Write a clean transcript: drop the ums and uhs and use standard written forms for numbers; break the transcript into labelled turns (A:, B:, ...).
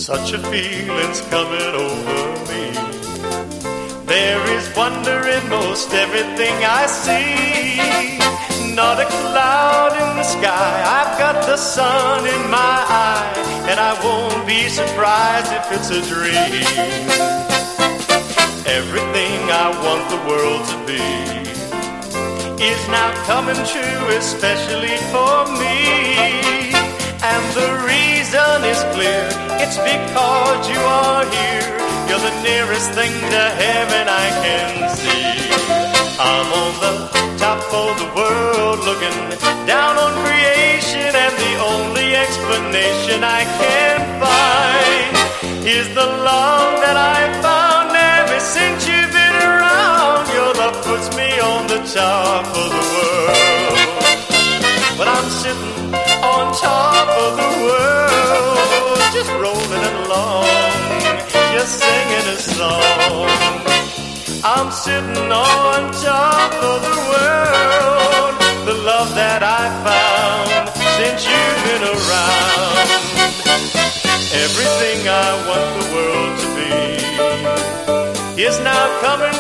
A: Such a feeling's coming over me. There is wonder in most everything I see. Not a cloud in the sky, I've got the sun in my eye, and I won't be surprised if it's a dream. Everything I want the world to be is now coming true, especially for me. And the reason is clear, it's because you are here. You're the nearest thing to heaven I can see. I'm on the top of the world looking down on creation, and the only explanation I can find is the love that I found ever since you've been around. Your love puts me on the top of the world. But I'm sitting on top of the world, just rolling along, just singing a song. I'm sitting on top of the world, the love that I found since you've been around. Everything I want the world to be is now coming